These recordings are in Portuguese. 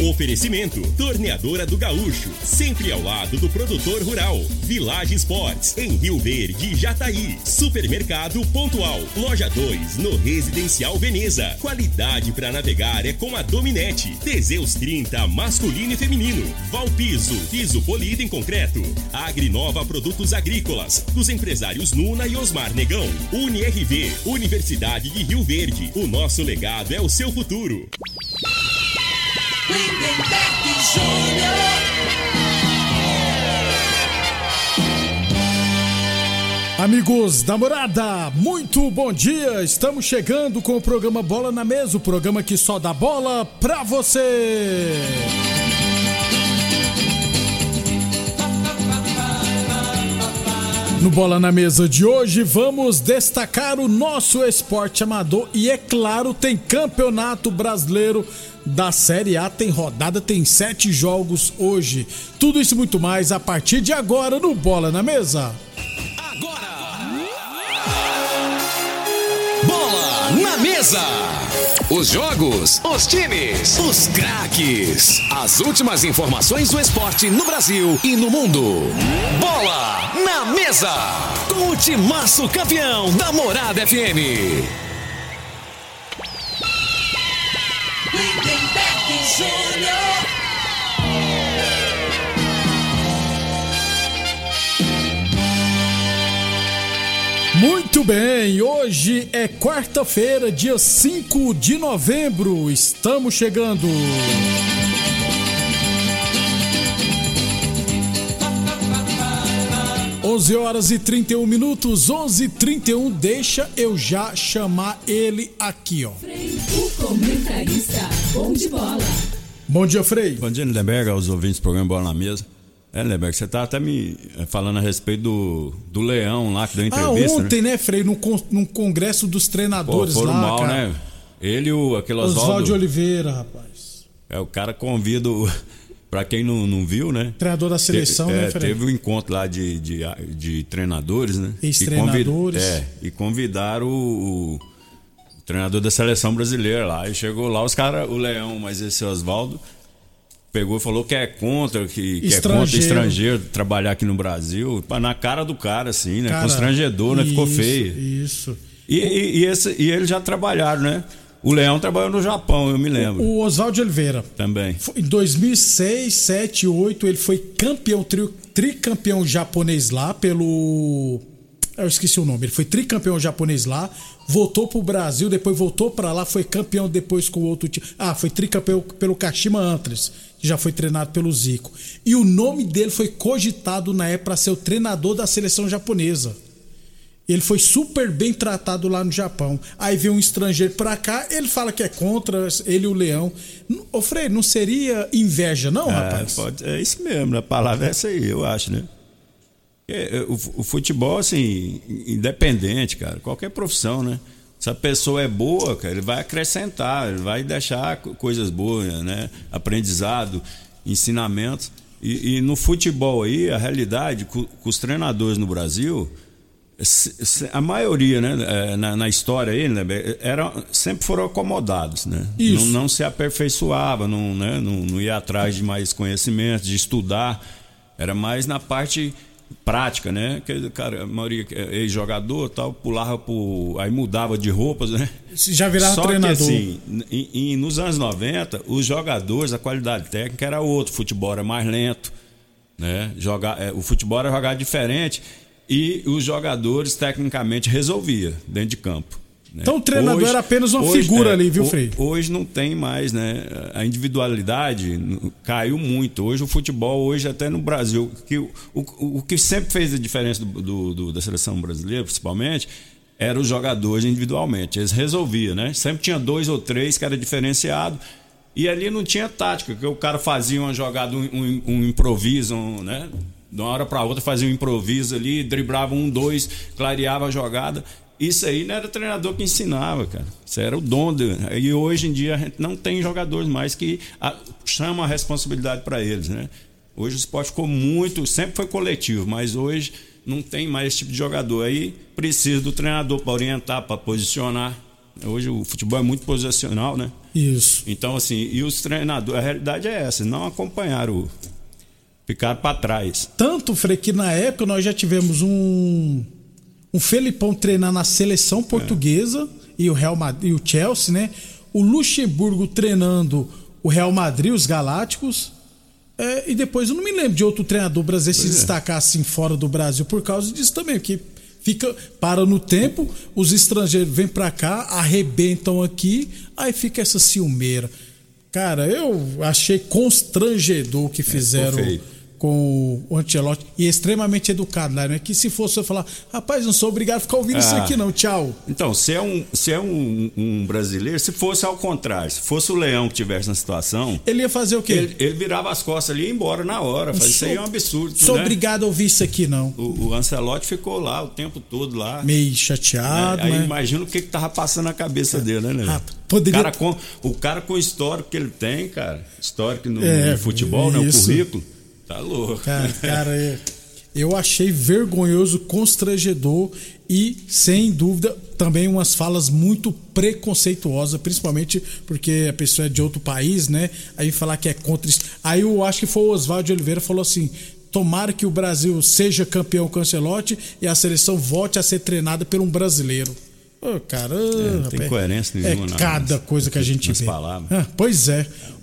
Oferecimento: Torneadora do Gaúcho, sempre ao lado do produtor rural. Village Sports, em Rio Verde e Jataí. Supermercado Pontual, Loja 2, no Residencial Veneza. Qualidade para navegar é com a Dominete. Teseus 30, masculino e feminino. Valpiso, piso polido em concreto. Agrinova Produtos Agrícolas, dos empresários Nuna e Osmar Negão. UniRV, Universidade de Rio Verde. O nosso legado é o seu futuro. Lindenberg Júnior. Amigos da Morada, muito bom dia. Estamos chegando com o programa Bola na Mesa, o programa que só dá bola pra você. No Bola na Mesa de hoje, vamos destacar o nosso esporte amador e, é claro, tem campeonato brasileiro da Série A, tem rodada, tem 7 jogos hoje. Tudo isso e muito mais a partir de agora no Bola na Mesa. Bola na Mesa. Os jogos, os times, os craques. As últimas informações do esporte no Brasil e no mundo. Bola na Mesa. Com o timaço campeão da Morada FM. Lindenberg Júnior. Muito bem, hoje é quarta-feira, dia 5 de novembro, estamos chegando. Onze horas e 31 minutos, 11h31, deixa eu já chamar ele aqui, ó. O comentarista, bom de bola. Bom dia, Frei. Bom dia, Lindenberg, aos ouvintes do programa Bola na Mesa. Lindenberg, você tá até me falando a respeito do Leão lá, que deu entrevista, ontem, né, Frei, num congresso dos treinadores. Foram lá, mal, cara. né? Ele e aquele Oswaldo Oliveira, rapaz. O cara convida, pra quem não viu, né? Treinador da seleção, né, Frei? Teve um encontro lá de treinadores, né? Ex-treinadores. E convidaram o treinador da seleção brasileira lá. E chegou lá, os caras, o Leão, mas esse Oswaldo, pegou e falou que é contra, que é contra estrangeiro trabalhar aqui no Brasil, na cara do cara, assim, né? Constrangedor, né? Ficou feio. Isso. E eles já trabalharam, né? O Leão trabalhou no Japão, eu me lembro. O Oswaldo Oliveira. Também. Em 2006, 7, 8, ele foi campeão, tricampeão japonês lá pelo... Eu esqueci o nome. Ele foi tricampeão japonês lá, voltou pro Brasil, depois voltou pra lá, foi campeão depois com o outro time. Foi tricampeão pelo Kashima Antlers, que já foi treinado pelo Zico. E o nome dele foi cogitado na época para ser o treinador da seleção japonesa. Ele foi super bem tratado lá no Japão. Aí veio um estrangeiro pra cá, ele fala que é contra, ele e o Leão. Ô Frei, não seria inveja não, rapaz? É isso mesmo, a palavra é essa aí, eu acho, né? O futebol, assim, independente, cara, qualquer profissão, né? Se a pessoa é boa, cara, ele vai acrescentar, ele vai deixar coisas boas, né? Aprendizado, ensinamentos. E no futebol aí, a realidade, com os treinadores no Brasil, a maioria, né, na história aí, né, sempre foram acomodados, né? Não se aperfeiçoava, não ia atrás de mais conhecimento, de estudar. Era mais na parte prática, né? Que, cara, a maioria ex-jogador tal, pulava aí mudava de roupas, né? Já virava treinador. Só que assim, nos anos 90, os jogadores, a qualidade técnica era outra, o futebol era mais lento, né? O futebol era jogado diferente e os jogadores tecnicamente resolvia dentro de campo. Né? Então o treinador era apenas uma figura ali, viu, Frei? Hoje não tem mais, né? A individualidade caiu muito. Hoje o futebol, até no Brasil, o que sempre fez a diferença da seleção brasileira, principalmente, eram os jogadores individualmente. Eles resolviam, né? Sempre tinha 2 ou 3 que era diferenciado. E ali não tinha tática, que o cara fazia uma jogada, um improviso, né? De uma hora para outra fazia um improviso ali, driblava 1, 2, clareava a jogada. Isso aí não era o treinador que ensinava, cara. Isso era o dom E hoje em dia a gente não tem jogadores mais que chamam a responsabilidade para eles, né? Hoje o esporte ficou sempre foi coletivo, mas hoje não tem mais esse tipo de jogador. Aí precisa do treinador para orientar, para posicionar, Hoje o futebol é muito posicional, né? Isso. Então, assim, e os treinadores, a realidade é essa, não acompanharam, ficaram para trás. Tanto, Frei, que na época nós já tivemos um Felipão treinando na seleção portuguesa e o Real Madrid, e o Chelsea, né? O Luxemburgo treinando o Real Madrid, os Galácticos. E depois eu não me lembro de outro treinador brasileiro se destacar assim fora do Brasil por causa disso também, que para no tempo, os estrangeiros vêm pra cá, arrebentam aqui, aí fica essa ciumeira. Cara, eu achei constrangedor o que fizeram com o Ancelotti, e extremamente educado lá, né? Que se fosse eu falar, rapaz, não sou obrigado a ficar ouvindo isso aqui não, tchau. Então, se é um brasileiro, se fosse ao contrário, se fosse o Leão que tivesse na situação, ele ia fazer o quê? Ele virava as costas ali e ia embora na hora. Isso aí é um absurdo. Sou né? Obrigado a ouvir isso aqui, não. O Ancelotti ficou lá o tempo todo lá. Meio chateado, aí né? imagina o que tava passando na cabeça dele, né? Poderia... o cara com o histórico que ele tem, cara, histórico no futebol, né? O currículo. Tá louco. Cara, eu achei vergonhoso, constrangedor e, sem dúvida, também umas falas muito preconceituosas, principalmente porque a pessoa é de outro país, né? Aí falar que é contra isso. Aí eu acho que foi o Oswaldo de Oliveira falou assim: tomara que o Brasil seja campeão com o Ancelotti e a seleção volte a ser treinada por um brasileiro. Caramba, não tem coerência nenhuma. Cada coisa que a gente vê. Pois é.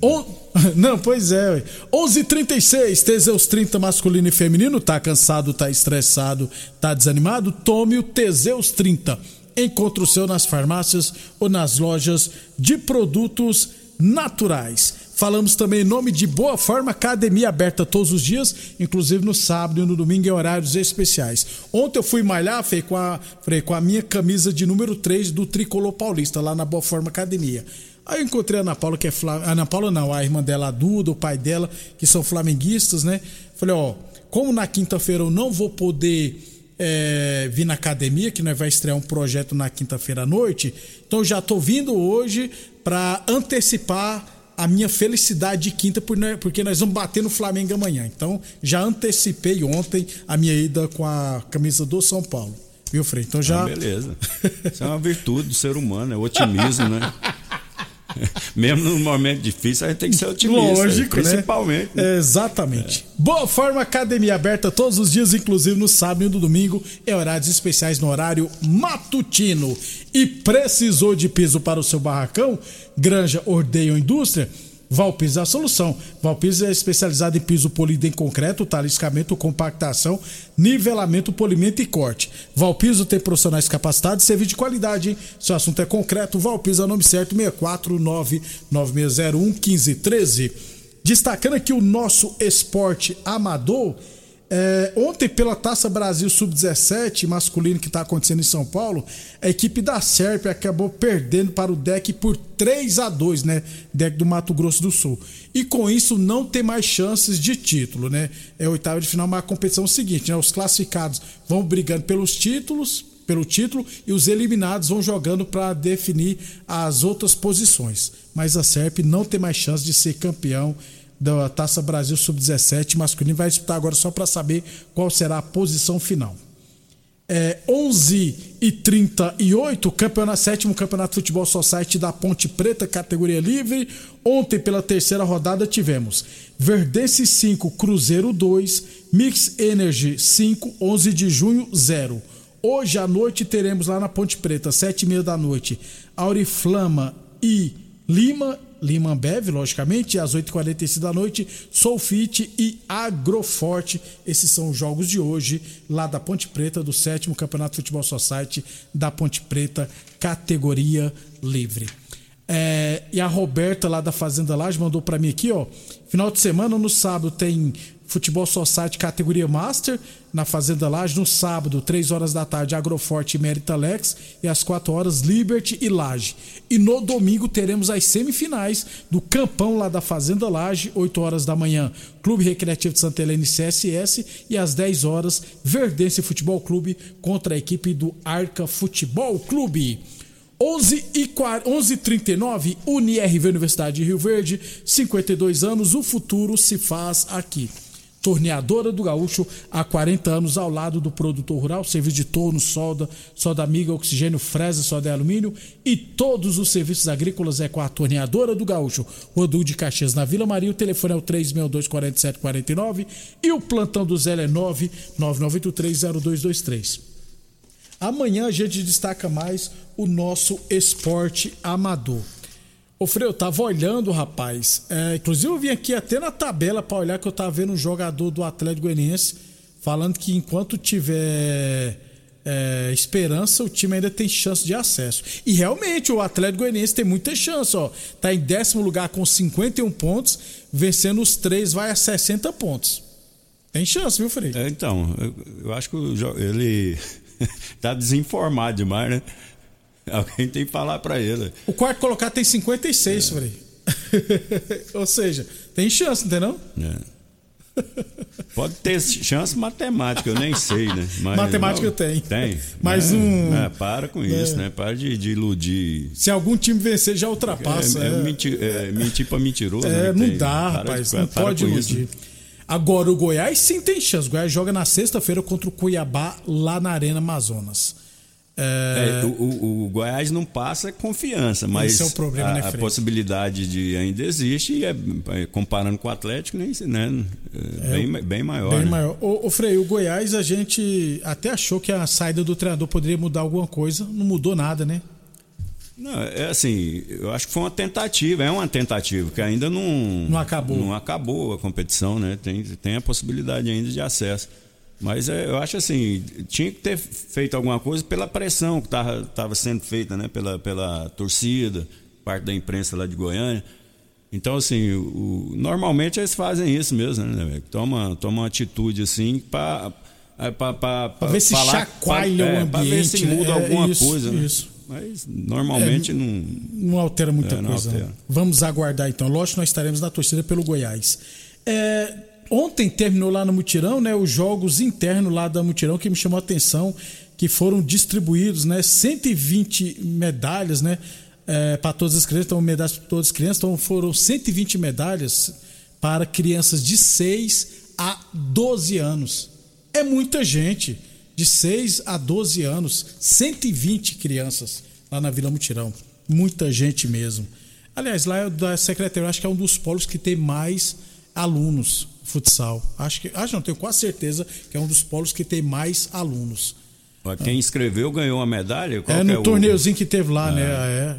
Não, pois é. 11h36, Teseus 30 masculino e feminino. Tá cansado, tá estressado, tá desanimado? Tome o Teseus 30. Encontre o seu nas farmácias ou nas lojas de produtos naturais. Falamos também em nome de Boa Forma, academia aberta todos os dias, inclusive no sábado e no domingo em horários especiais. Ontem eu fui malhar, Frei, com a minha camisa de número 3 do Tricolor Paulista, lá na Boa Forma Academia. Aí eu encontrei a Ana Paula, que é Ana Paula não, a irmã dela, a Duda, o pai dela, que são flamenguistas, né? Falei, como na quinta-feira eu não vou poder vir na academia, que nós vai estrear um projeto na quinta-feira à noite, então eu já tô vindo hoje para antecipar a minha felicidade de quinta, porque nós vamos bater no Flamengo amanhã. Então, já antecipei ontem a minha ida com a camisa do São Paulo. Viu, Frei? Então já... beleza. Isso é uma virtude do ser humano, é o otimismo, né? Mesmo num momento difícil, a gente tem que ser otimista. Lógico, principalmente. Né? Exatamente. Boa Forma, academia aberta todos os dias, inclusive no sábado e no domingo, em horários especiais no horário matutino. E precisou de piso para o seu barracão? Granja, Ordeia ou Indústria? Valpiso é a solução. Valpiso é especializado em piso polido em concreto, taliscamento, compactação, nivelamento, polimento e corte. Valpiso tem profissionais capacitados e serviço de qualidade, hein? Se o assunto é concreto, Valpiso é o nome certo, 649-9601-1513. Destacando aqui o nosso esporte amador. Ontem, pela Taça Brasil Sub-17 masculino que está acontecendo em São Paulo, a equipe da Serp acabou perdendo para o DEC por 3-2, né? DEC do Mato Grosso do Sul. E com isso não tem mais chances de título, né? É a oitava de final, mas a competição é o seguinte, né? Os classificados vão brigando pelo título e os eliminados vão jogando para definir as outras posições. Mas a Serp não tem mais chance de ser campeão da Taça Brasil Sub-17 masculino. Vai disputar agora só para saber qual será a posição final. 11h38, sétimo Campeonato Futebol Society da Ponte Preta, categoria livre. Ontem, pela terceira rodada, tivemos Verdense 5, Cruzeiro 2, Mix Energy 5, 11 de junho 0. Hoje à noite teremos lá na Ponte Preta, 7h30 da noite, Auriflama e Lima Ambev, logicamente, às 8h45 da noite, Sulfite e Agroforte. Esses são os jogos de hoje, lá da Ponte Preta, do 7º Campeonato Futebol Society da Ponte Preta, categoria livre. E a Roberta, lá da Fazenda Laje, mandou pra mim aqui, final de semana, no sábado, tem Futebol Society categoria Master na Fazenda Laje. No sábado, 3 horas da tarde, Agroforte e Mérita Alex, e às 4 horas, Liberty e Laje. E no domingo teremos as semifinais do Campão lá da Fazenda Laje, 8 horas da manhã, Clube Recreativo de Santa Helena e CSS, e às 10 horas, Verdense Futebol Clube contra a equipe do Arca Futebol Clube. 11h39, UniRV Universidade de Rio Verde, 52 anos, o futuro se faz aqui. Torneadora do Gaúcho, há 40 anos ao lado do produtor rural, serviço de torno, solda amiga, oxigênio, fresa, soda e alumínio e todos os serviços agrícolas é com a Torneadora do Gaúcho. Rua Duque de Caxias, na Vila Maria, o telefone é o 362-4749 e o plantão do Zé é 999830223. Amanhã a gente destaca mais o nosso esporte amador. Ô Frei, eu tava olhando, rapaz, inclusive eu vim aqui até na tabela pra olhar que eu tava vendo um jogador do Atlético Goianiense falando que enquanto tiver esperança, o time ainda tem chance de acesso. E realmente o Atlético Goianiense tem muita chance, ó. Tá em 10º lugar com 51 pontos, vencendo os 3 vai a 60 pontos. Tem chance, viu, Frei? Então, eu acho que ele tá desinformado demais, né? Alguém tem que falar pra ele. O quarto colocado tem 56, Frei. Ou seja, tem chance, entendeu? Pode ter chance matemática, eu nem sei, né? Mas, matemática tem. Tem. Mas para com isso, né? Para de iludir. Se algum time vencer, já ultrapassa. Mentir pra mentiroso. Não dá, rapaz. Não pode iludir. Isso. Agora, o Goiás sim tem chance. O Goiás joga na sexta-feira contra o Cuiabá, lá na Arena Amazonas. O Goiás não passa confiança, mas esse é o problema, né, a possibilidade ainda existe e comparando com o Atlético, né, bem maior. Bem né? maior. Ô Frei, o Goiás a gente até achou que a saída do treinador poderia mudar alguma coisa, não mudou nada, né? Não, assim, eu acho que foi uma tentativa, que ainda não acabou a competição, né? Tem a possibilidade ainda de acesso. Mas eu acho assim, tinha que ter feito alguma coisa pela pressão que estava sendo feita, né? Pela torcida, parte da imprensa lá de Goiânia. Então, assim, normalmente eles fazem isso mesmo, né? Toma uma atitude assim para ver se chacoalha o ambiente, para ver se muda alguma coisa, né? Isso. Mas normalmente não altera muita coisa. Altera. Vamos aguardar então. Lógico, nós estaremos na torcida pelo Goiás. Ontem terminou lá no Mutirão, né, os jogos internos lá da Mutirão, que me chamou a atenção, que foram distribuídos, né, 120 medalhas, né, para todas as crianças, então medalhas para todas as crianças, então foram 120 medalhas para crianças de 6 a 12 anos. É muita gente, de 6 a 12 anos, 120 crianças lá na Vila Mutirão, muita gente mesmo. Aliás, lá da Secretaria, acho que é um dos polos que tem mais alunos. Futsal. Não, tenho quase certeza que é um dos polos que tem mais alunos. Quem escreveu ganhou uma medalha? No torneiozinho que teve lá, né?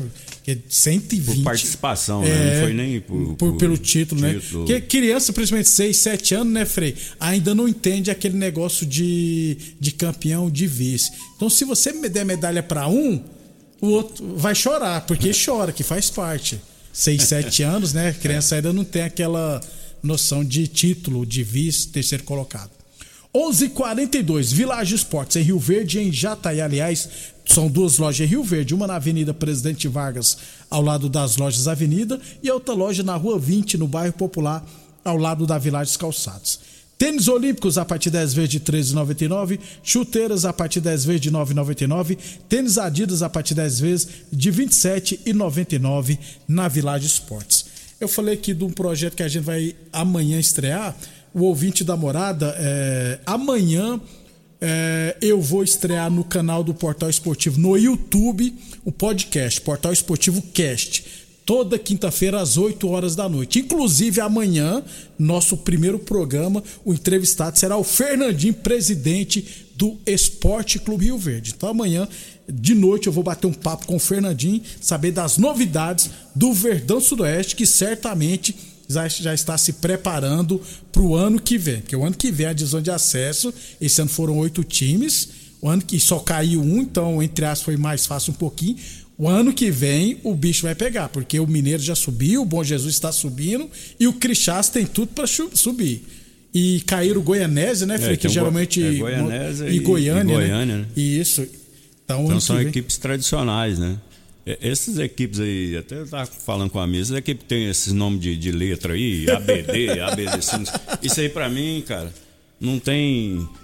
120. Por participação, né? Não foi nem pelo título, né? Porque criança, principalmente 6, 7 anos, né, Frei? Ainda não entende aquele negócio de campeão, de vice. Então, se você der medalha para um, o outro vai chorar, porque chora, que faz parte. 6, 7 anos, né? A criança ainda não tem aquela noção de título, de vice, terceiro colocado. 11h42, Village Esportes em Rio Verde e em Jataí. Aliás, são duas lojas em Rio Verde, uma na Avenida Presidente Vargas, ao lado das lojas Avenida, e a outra loja na Rua 20, no bairro Popular, ao lado da Village Calçados. Tênis olímpicos a partir de 10 vezes de R$ 13,99, chuteiras a partir de 10 vezes de R$ 9,99, tênis Adidas a partir de 10 vezes de R$ 27,99 na Village Esportes. Eu falei aqui de um projeto que a gente vai amanhã estrear, o ouvinte da Morada, amanhã eu vou estrear no canal do Portal Esportivo, no YouTube, o podcast, Portal Esportivo Cast, toda quinta-feira às 8 horas da noite. Inclusive amanhã, nosso primeiro programa, o entrevistado será o Fernandinho, presidente do Esporte Clube Rio Verde. Então amanhã de noite eu vou bater um papo com o Fernandinho, saber das novidades do Verdão Sudoeste, que certamente já está se preparando para o ano que vem. Porque o ano que vem a divisão de acesso, esse ano foram 8 times, o ano que só caiu um, então entre aspas foi mais fácil um pouquinho. O ano que vem o bicho vai pegar, porque o Mineiro já subiu, o Bom Jesus está subindo e o Crixás tem tudo para subir. E caíram o Goianésia, né, Frei? Que geralmente. Goianésia e Goiânia, né? Isso. Então são equipes tradicionais, né? Essas equipes aí, até eu estava falando com a mesa, as equipes que tem esses nomes de letra aí, ABD, ABD, isso aí pra mim, cara, não tem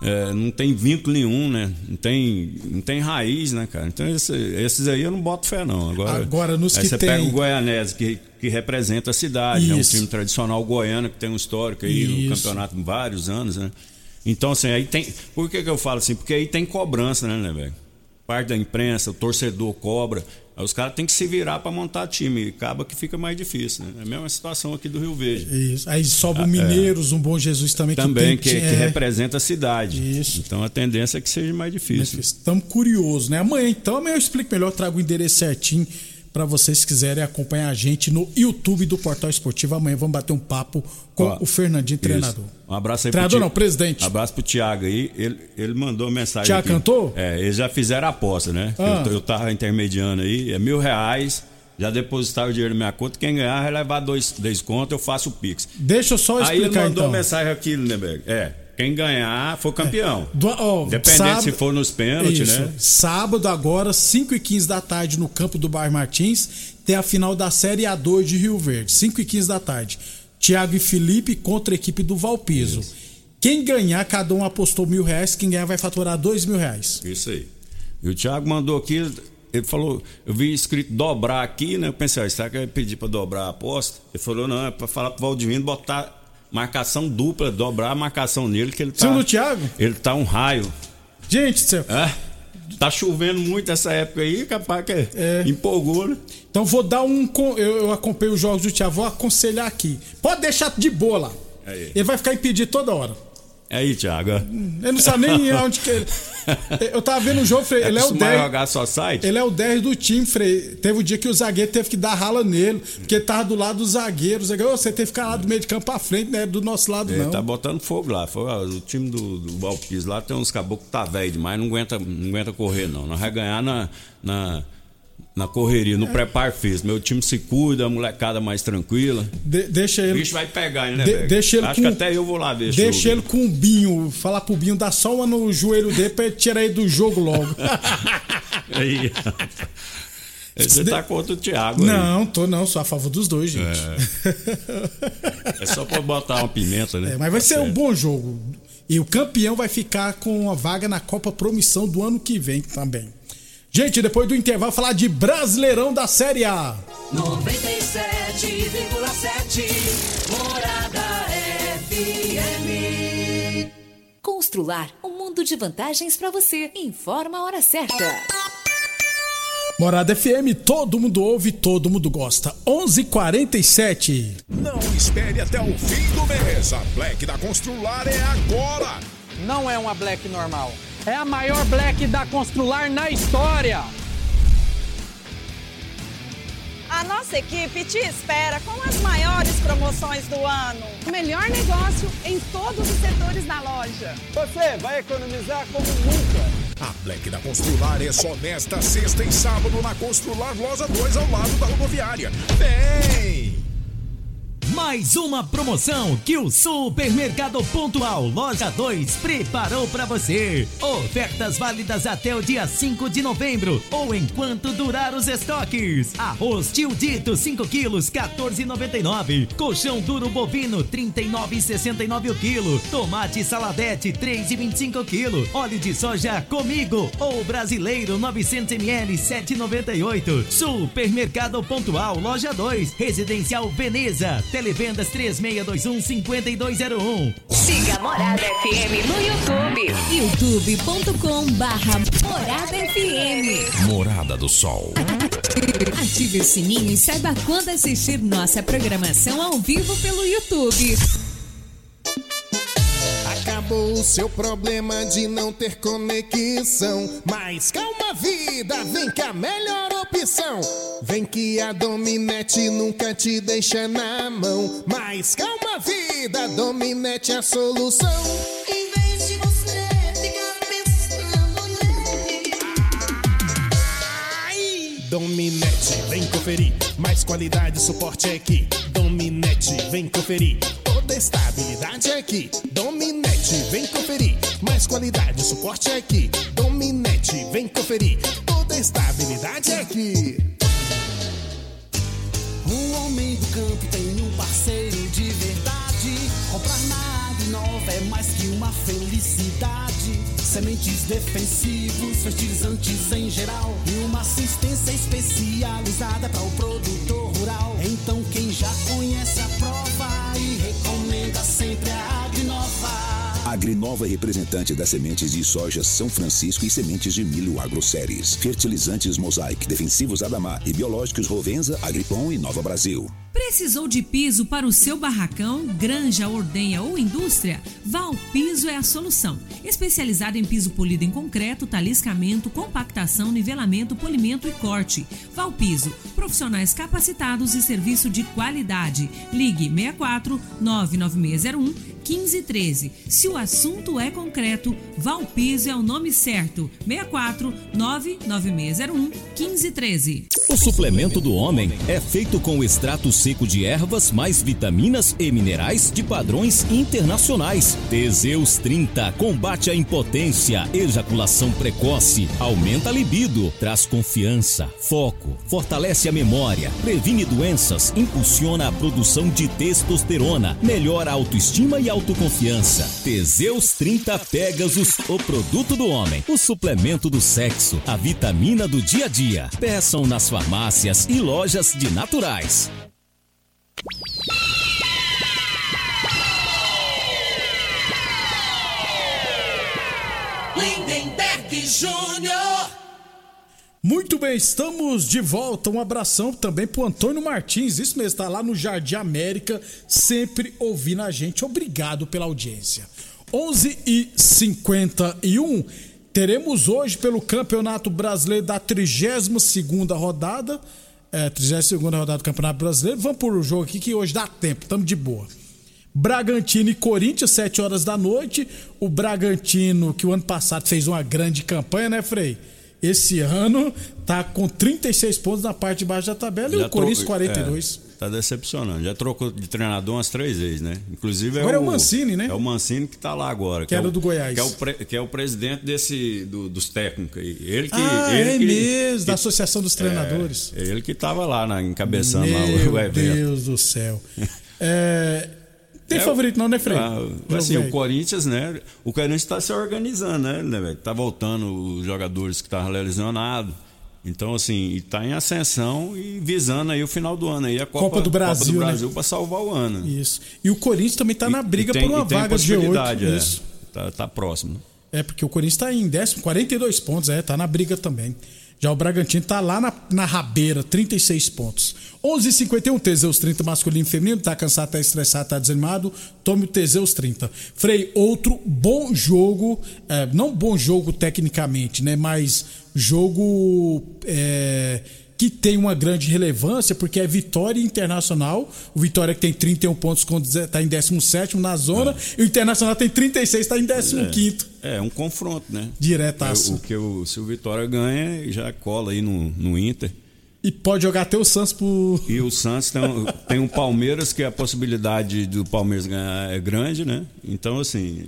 não tem vínculo nenhum, né? Não tem raiz, né, cara? Então esses aí eu não boto fé, não. Agora nos que você tem... pega o Goianese, que representa a cidade, é um time tradicional goiano que tem um histórico aí no campeonato há vários anos, né? Então, assim, aí tem... Por que eu falo assim? Porque aí tem cobrança, né, velho? Parte da imprensa, o torcedor cobra. Aí os caras têm que se virar para montar time. E acaba que fica mais difícil, né? É a mesma situação aqui do Rio Verde. Isso. Aí sobe o Mineiros, um Bom Jesus também. Que representa a cidade. Isso. Então a tendência é que seja mais difícil. Estamos curiosos, né? Amanhã eu explico melhor, trago o endereço certinho para vocês que quiserem acompanhar a gente no YouTube do Portal Esportivo. Amanhã vamos bater um papo com o Fernandinho, treinador. Um abraço aí treinador não, presidente. Um abraço pro Thiago aí. Ele mandou mensagem. Thiago cantou? Eles já fizeram a aposta, né? Eu tava intermediando aí, é R$1.000. Já depositaram o dinheiro na minha conta. Quem ganhar vai levar 2 contos, eu faço o Pix. Deixa eu só explicar então. Aí ele mandou mensagem aqui, Lindenberg. Quem ganhar for campeão. Dependendo se for nos pênaltis, né? Sábado agora, 5h15 da tarde, no campo do Bairro Martins, tem a final da Série A2 de Rio Verde. 5h15 da tarde. Thiago e Felipe contra a equipe do Valpiso. Isso. Quem ganhar, cada um apostou R$1.000. Quem ganhar vai faturar R$2.000. Isso aí. E o Thiago mandou aqui, ele falou, eu vi escrito dobrar aqui, né? Eu pensei, será que ele pediu pra dobrar a aposta? Ele falou, não, é pra falar pro Valdivino botar marcação dupla, dobrar a marcação nele, que ele tá... Seu do Thiago? Ele tá um raio. Gente do céu. Tá chovendo muito essa época aí, capaz que empolgou, né? Então vou dar eu acompanho os jogos do Thiago, vou aconselhar aqui. Pode deixar de boa lá. Aí. Ele vai ficar impedido toda hora. Aí, Thiago. Ele não sabe nem onde que ele... Eu tava vendo o jogo, Frei, ele é o 10. Jogar só site? Ele é o 10 do time, Frei. Teve um dia que o zagueiro teve que dar rala nele, porque ele tava do lado do zagueiro. Você teve que ficar lá do meio de campo pra frente, né? Do nosso lado, não. Ele tá botando fogo lá. O time do Valpis lá tem uns caboclos que tá velho demais, não aguenta correr, não. Nós vamos ganhar na correria, no preparo físico. Meu time se cuida, a molecada mais tranquila. Deixa ele. O bicho vai pegar, né, deixa ele. Acho que até eu vou lá ver. Deixa ele com o Binho. Falar pro Binho, dá só uma no joelho dele pra ele tirar ele do jogo logo. Aí. Você tá contra o Thiago? Não, sou a favor dos dois, gente. É só pra botar uma pimenta, né? Mas vai ser um bom jogo. E o campeão vai ficar com a vaga na Copa Promissão do ano que vem também. Gente, depois do intervalo, falar de Brasileirão da Série A. 97,7 Morada FM. Constrular um mundo de vantagens para você. Informa a hora certa. Morada FM, todo mundo ouve, todo mundo gosta. 11h47. Não espere até o fim do mês. A Black da Constrular é agora. Não é uma Black normal. É a maior Black da Constrular na história. A nossa equipe te espera com as maiores promoções do ano. O melhor negócio em todos os setores da loja. Você vai economizar como nunca. A Black da Constrular é só nesta sexta e sábado na Constrular Loja 2 ao lado da rodoviária. Vem! Mais uma promoção que o Supermercado Pontual Loja 2 preparou para você. Ofertas válidas até o dia 5 de novembro ou enquanto durar os estoques. Arroz Tio Dito 5 quilos, R$14,99. Colchão duro bovino, R$39,69 o quilo. Tomate saladete, R$3,25 o quilo. Óleo de soja Comigo ou Brasileiro 900 ml, R$7,98. Supermercado Pontual Loja 2, Residencial Veneza. Televendas 3621-5201. Siga Morada FM no YouTube. youtube.com/Morada FM. Morada do Sol. Ative o sininho e saiba quando assistir nossa programação ao vivo pelo YouTube. Acabou o seu problema de não ter conexão. Mas calma, vida, vem que a melhor opção. Vem que a Dominete nunca te deixa na mão. Mas calma, vida, Dominete é a solução. Em vez de você ficar pensando nele. Dominete, vem conferir. Mais qualidade e suporte é aqui. Dominete, vem conferir. Toda estabilidade é aqui. Dominete, vem conferir. Mais qualidade e suporte é aqui. Dominete, vem conferir. Toda estabilidade é aqui. O homem do campo tem um parceiro de verdade. Comprar na Agnova é mais que uma uma felicidade. Sementes defensivos, fertilizantes em geral e uma assistência especializada para o produtor rural. Então quem já conhece a prova e recomenda sempre a Agrinova. Agrinova é representante das sementes de soja São Francisco e sementes de milho AgroSéries. Fertilizantes Mosaic, defensivos Adamar e biológicos Rovensa, Agripom e Nova Brasil. Precisou de piso para o seu barracão, granja, ordenha ou indústria? Valpiso é a solução. Especializado em piso polido em concreto, taliscamento, compactação, nivelamento, polimento e corte. Valpiso, profissionais capacitados e serviço de qualidade. Ligue 64 99601 1513. Se o assunto é concreto, Valpiso é o nome certo. 64 99601 1513. O suplemento do homem é feito com o extrato seco de ervas mais vitaminas e minerais de padrões internacionais. Teseus 30 combate a impotência, ejaculação precoce, aumenta a libido, traz confiança, foco, fortalece a memória, previne doenças, impulsiona a produção de testosterona, melhora a autoestima e autoconfiança. Teseus 30 Pegasus, o produto do homem, o suplemento do sexo, a vitamina do dia a dia. Peçam nas farmácias e lojas de naturais. Lindenberg Júnior. Muito bem, estamos de volta. Um abração também pro Antônio Martins, isso mesmo, tá lá no Jardim América, sempre ouvindo a gente. Obrigado pela audiência. 11h51, teremos hoje pelo Campeonato Brasileiro da 32ª rodada, 32ª rodada do Campeonato Brasileiro. Vamos por jogo aqui que hoje dá tempo, estamos de boa. Bragantino e Corinthians, 7 horas da noite. O Bragantino, que o ano passado fez uma grande campanha, né, Frei? Esse ano tá com 36 pontos na parte de baixo da tabela já e o Corinthians 42. Tá decepcionando. Já trocou de treinador umas 3 vezes, né? Inclusive agora é o Mancini, né? É o Mancini que tá lá agora. Que era do Goiás. Que é o presidente dos técnicos aí. Ele mesmo, da Associação dos Treinadores. Ele que tava lá, encabeçando lá o evento. Meu Deus do céu. Tem favorito não, né, Frei? Assim, o Corinthians, né? O Corinthians tá se organizando, né, velho? Tá voltando os jogadores que estavam lesionados. Então, assim, tá em ascensão e visando aí o final do ano aí, a Copa do Brasil, né? Pra salvar o ano. Isso. E o Corinthians também tá na briga por uma vaga de G8. Isso. Tá próximo. Porque o Corinthians tá em 10º, 42 pontos, tá na briga também. Já o Bragantino tá lá na rabeira, 36 pontos. 11h51, Teseus 30 masculino e feminino. Tá cansado, tá estressado, tá desanimado? Tome o Teseus 30. Frei, outro bom jogo, não bom jogo tecnicamente, né? Mas jogo que tem uma grande relevância, porque é Vitória Internacional. O Vitória que tem 31 pontos, tá em 17º na zona. E o Internacional tem 36, tá em 15º. É um confronto, né? Diretaço. Se o Vitória ganha, já cola aí no Inter. E pode jogar até o Santos pro... E o Santos tem um Palmeiras, que a possibilidade do Palmeiras ganhar é grande, né? Então, assim,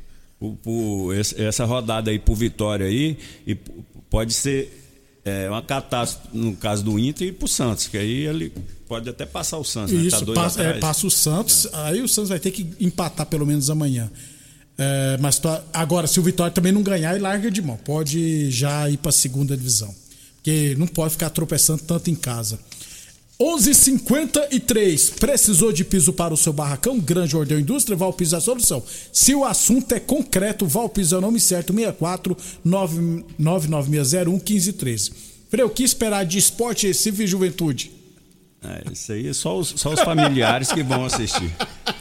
essa rodada aí pro Vitória aí, e pode ser uma catástrofe no caso do Inter e pro Santos, que aí ele pode até passar o Santos, né? Isso, tá passa o Santos, aí o Santos vai ter que empatar pelo menos amanhã. Mas agora, se o Vitória também não ganhar, ele larga de mão. Pode já ir para a 2ª divisão. Porque não pode ficar tropeçando tanto em casa. 11h53. Precisou de piso para o seu barracão? Grande Ordem Indústria, Valpiso é a solução. Se o assunto é concreto, Valpiso é o nome certo. 64 99601 1513. Frei, o que esperar de Esporte Recife e Juventude? Isso aí é só os familiares que vão assistir.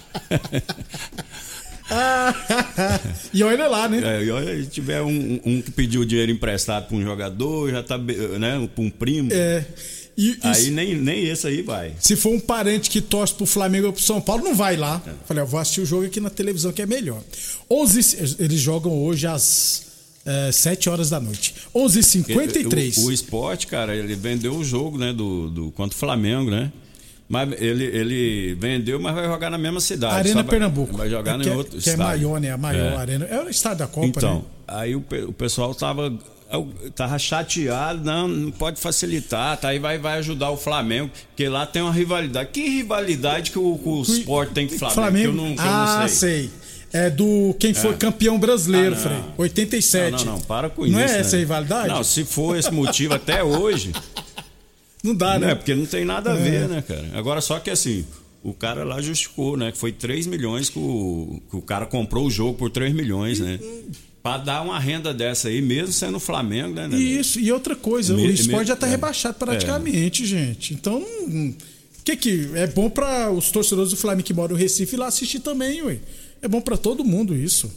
E olha lá, né? Se tiver um que pediu dinheiro emprestado para um jogador, já tá, né? Para um primo. Aí nem esse aí vai. Se for um parente que torce pro Flamengo ou pro São Paulo, não vai lá. Falei, eu vou assistir o jogo aqui na televisão que é melhor. Eles jogam hoje às 7 horas da noite. 11h53. O Sport, cara, ele vendeu o jogo, né? Contra o Flamengo, né? Mas ele vendeu, mas vai jogar na mesma cidade. Arena Pernambuco. Vai jogar em outro estádio. Que é maior, né? A maior arena. É o estádio da Copa, então, né? Aí o pessoal tava chateado, não pode facilitar, tá? Aí vai ajudar o Flamengo, porque lá tem uma rivalidade. Que rivalidade que o Sport tem com o Flamengo? Que eu não sei. É do quem foi campeão brasileiro, Frei. 87. Não, para com isso. Não é né? essa a rivalidade? Não, se for esse motivo até hoje... Não dá, né? É, porque não tem nada a ver, né, cara? Agora, só que assim, o cara lá justificou, né? Que foi 3 milhões que o cara comprou o jogo por 3 milhões, né? Pra dar uma renda dessa aí, mesmo sendo o Flamengo, né? Isso, e outra coisa, o esporte já tá rebaixado praticamente, gente. Então, que é bom para os torcedores do Flamengo que moram no Recife ir lá assistir também, ué. É bom para todo mundo isso.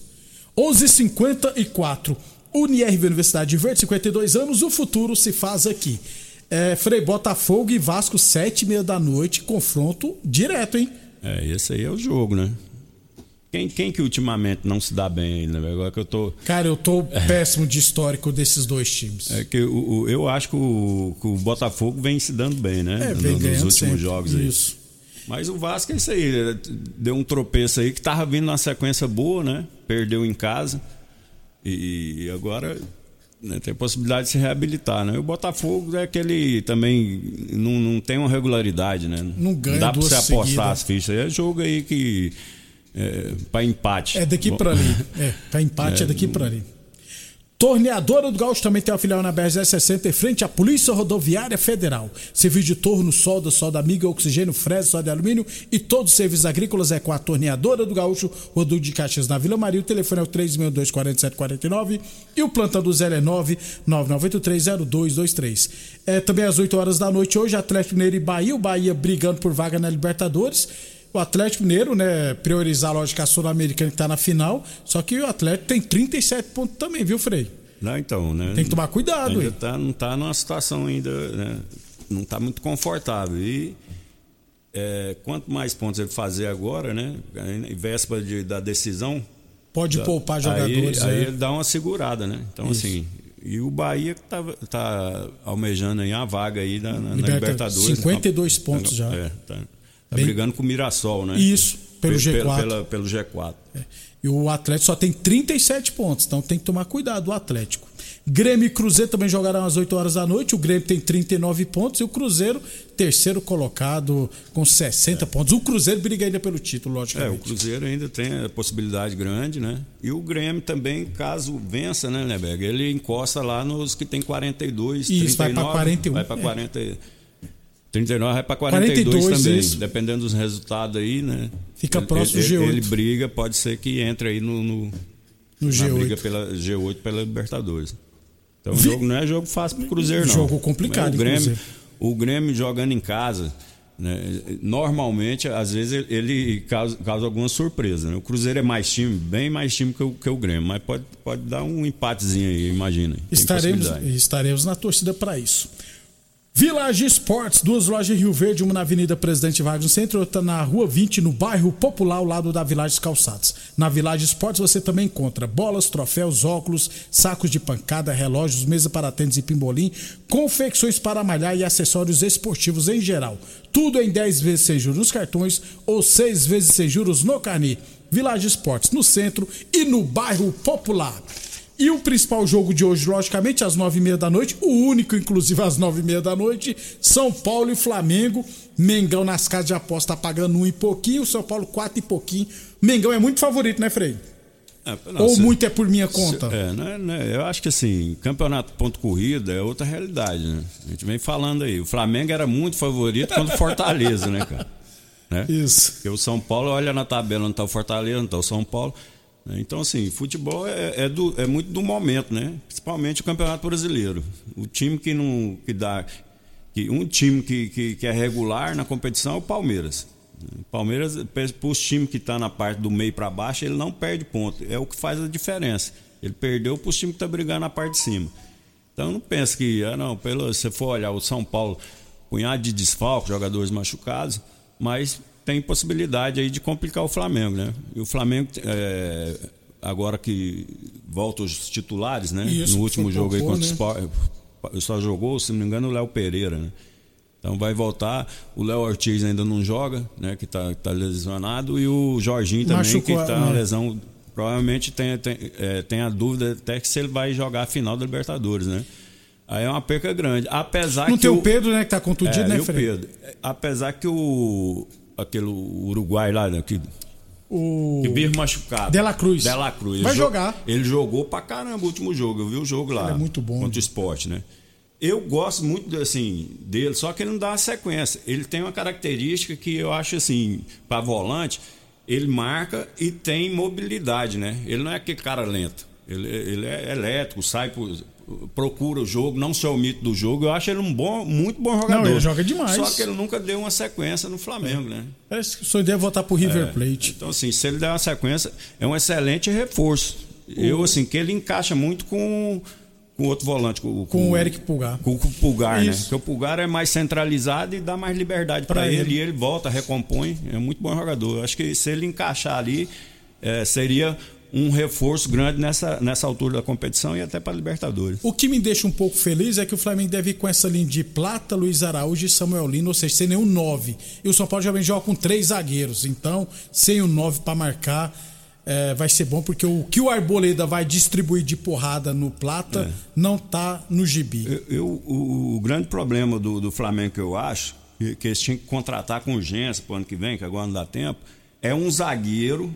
11h54, UniRV Universidade Verde, 52 anos, o futuro se faz aqui. Frei, Botafogo e Vasco, 7h30 da noite, confronto direto, hein? Esse aí é o jogo, né? Quem que ultimamente não se dá bem ainda, né? Agora que eu tô... Cara, eu tô péssimo de histórico desses dois times. Que eu acho que o Botafogo vem se dando bem, né? Vem nos últimos sempre. jogos aí. Isso. Mas o Vasco é isso aí, deu um tropeço aí que tava vindo numa sequência boa, né? Perdeu em casa e agora... Tem possibilidade de se reabilitar, né? O Botafogo é aquele também não tem uma regularidade, né? Não ganha. Dá pra você apostar seguidas. as fichas. É jogo aí que pra empate. É daqui pra ali. Pra empate é daqui pra ali. Torneadora do Gaúcho também tem uma filial na BR-060 em frente à Polícia Rodoviária Federal. Serviço de torno, solda amiga, oxigênio, fresa, solda de alumínio e todos os serviços agrícolas é com a Torneadora do Gaúcho, Rodul de Caxias na Vila Maria. O telefone é o 362-4749 e o plantão do Zé é 999830223. Também às 8 horas da noite hoje, Atlético Mineiro e Bahia. O Bahia brigando por vaga na Libertadores. O Atlético Mineiro, né, priorizar a lógica sul-americana que tá na final, só que o Atlético tem 37 pontos também, viu, Frei? Não, então, né? Tem que tomar cuidado, hein? Não tá numa situação ainda, né? Não tá muito confortável. E quanto mais pontos ele fazer agora, né? Em véspera da decisão... Pode poupar jogadores. Aí ele dá uma segurada, né? Então, isso. Assim... E o Bahia tá almejando aí uma vaga aí na Libertadores. 52 pontos já. Tá brigando com o Mirassol, né? Isso, pelo G4. Pelo G4. E o Atlético só tem 37 pontos, então tem que tomar cuidado o Atlético. Grêmio e Cruzeiro também jogarão às 8 horas da noite. O Grêmio tem 39 pontos e o Cruzeiro, terceiro colocado, com 60 pontos. O Cruzeiro briga ainda pelo título, logicamente. O Cruzeiro ainda tem a possibilidade grande, né? E o Grêmio também, caso vença, né, Neberg? Ele encosta lá nos que tem 42, isso, 39. Vai para 41. Vai para 40. 39 vai para 42 também, isso. Dependendo dos resultados aí, né? Fica próximo do G8. Ele briga, pode ser que entre aí no G8. Na briga pela G8 pela Libertadores. Então o jogo não é jogo fácil pro Cruzeiro, não. Jogo complicado, o Grêmio jogando em casa, né? Normalmente, às vezes, ele causa alguma surpresa, né? O Cruzeiro é mais time, bem mais time que o Grêmio, mas pode dar um empatezinho aí, imagina. Estaremos na torcida para isso. Village Sports, 2 lojas em Rio Verde, uma na Avenida Presidente Vargas no centro e outra na Rua 20, no bairro Popular, ao lado da Village Calçados. Na Village Sports você também encontra bolas, troféus, óculos, sacos de pancada, relógios, mesa para tênis e pimbolim, confecções para malhar e acessórios esportivos em geral. Tudo em 10 vezes sem juros nos cartões ou 6 vezes sem juros no carnê. Village Sports, no centro e no bairro Popular. E o principal jogo de hoje, logicamente, às 9h30 da noite, o único, inclusive, às 9h30 da noite, São Paulo e Flamengo. Mengão nas casas de aposta tá pagando 1 e pouquinho, São Paulo 4 e pouquinho. Mengão é muito favorito, né, Frei? Ou muito é por minha conta? Eu acho que assim, campeonato ponto corrida é outra realidade, né? A gente vem falando aí. O Flamengo era muito favorito contra o Fortaleza, né, cara? Né? Isso. Porque o São Paulo olha na tabela, não tá o Fortaleza, não tá o São Paulo. Então, assim, futebol é muito do momento, né? Principalmente o Campeonato Brasileiro. O time um time que é regular na competição é o Palmeiras. O Palmeiras, para os times que estão na parte do meio para baixo, ele não perde ponto. É o que faz a diferença. Ele perdeu para os times que estão brigando na parte de cima. Então, não pense que, se você for olhar o São Paulo, punhado de desfalques, jogadores machucados, mas tem possibilidade aí de complicar o Flamengo, né? E o Flamengo, agora que volta os titulares, né? Isso, no último jogo aí contra o Sport, só jogou, se não me engano, o Léo Pereira, né? Então vai voltar. O Léo Ortiz ainda não joga, né? Que tá lesionado. E o Jorginho também, machucou, que tá na lesão. Provavelmente tem a dúvida até que se ele vai jogar a final da Libertadores, né? Aí é uma perca grande. Apesar não que tem o Pedro, né? Que tá contundido, né, Fred? Pedro. Apesar que aquele Uruguai lá, né, Que vive machucado. De La Cruz. Vai jogar. Ele jogou pra caramba o último jogo. Eu vi o jogo lá. Ele é muito bom. Contra o Sport, né? Eu gosto muito assim, dele, só que ele não dá uma sequência. Ele tem uma característica que eu acho assim, pra volante, ele marca e tem mobilidade, né? Ele não é aquele cara lento. Ele é elétrico, procura o jogo, não se omite do jogo. Eu acho ele muito bom jogador. Não, ele joga demais. Só que ele nunca deu uma sequência no Flamengo, né? Parece que o sonho dele é voltar pro River Plate. Então, assim, se ele der uma sequência, é um excelente reforço. Eu, assim, que ele encaixa muito com outro volante. Com o Eric Pulgar. Com o Pulgar, né? Porque o Pulgar é mais centralizado e dá mais liberdade para ele. E ele volta, recompõe. É muito bom jogador. Acho que se ele encaixar ali, seria um reforço grande nessa altura da competição e até para Libertadores. O que me deixa um pouco feliz é que o Flamengo deve ir com essa linha de Plata, Luiz Araújo e Samuel Lino, ou seja, sem nenhum 9. E o São Paulo já joga com 3 zagueiros. Então, sem o 9 para marcar, vai ser bom, porque o que o Arboleda vai distribuir de porrada no Plata não tá no gibi. O grande problema do Flamengo, que eu acho, que eles tinham que contratar com urgência pro ano que vem, que agora não dá tempo, é um zagueiro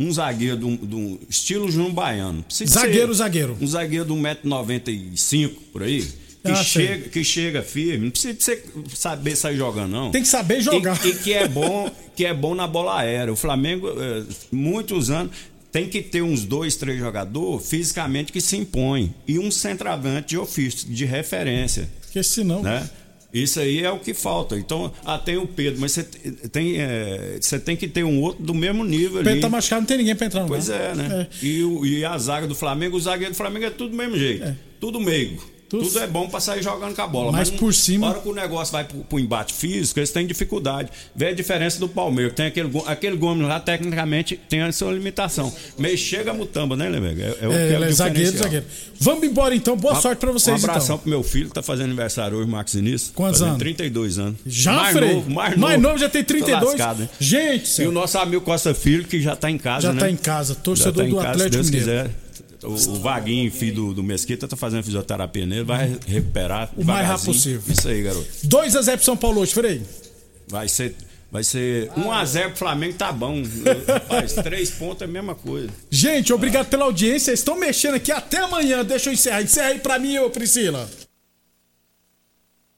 do estilo João Baiano. Zagueiro. Um zagueiro de 1,95 m por aí. Que chega firme. Não precisa você saber sair jogando, não. Tem que saber jogar. E que é bom na bola aérea. O Flamengo, muitos anos, tem que ter uns 2, 3 jogadores fisicamente que se impõem. E um centroavante de ofício, de referência. Porque senão... Né? Isso aí é o que falta. Então, tem o Pedro, mas você tem que ter um outro do mesmo nível ali. O Pedro tá machucado, não tem ninguém pra entrar no Pois né? E a zaga do Flamengo, o zagueiro do Flamengo é tudo do mesmo jeito. Tudo meigo. Tudo é bom pra sair jogando com a bola. Mas por cima... Na hora que o negócio vai pro embate físico, eles têm dificuldade. Vê a diferença do Palmeiras. Tem aquele Gomes lá, tecnicamente, tem a sua limitação. Meio chega a mutamba, né, Lemega? Ele é zagueiro. Vamos embora, então. Boa sorte pra vocês, então. Um abração pro meu filho, que tá fazendo aniversário hoje, Max Início. Quantos anos? 32 anos. Já, Frei? Mais novo, já tem 32. Lascado, gente... E o nosso amigo Costa Filho, que já tá em casa, né? Já tá em casa. Torcedor do Atlético Mineiro. Se Deus Mineiro. quiser. O Vaguinho, filho do Mesquita, tá fazendo fisioterapia nele, vai recuperar o mais rápido possível. Isso aí, garoto. 2-0 pro São Paulo hoje, Frei. Vai ser 1-0 pro Flamengo, tá bom. Rapaz, 3 pontos é a mesma coisa. Gente, obrigado pela audiência. Estão mexendo aqui até amanhã. Deixa eu encerrar. Encerra aí pra mim, ô Priscila.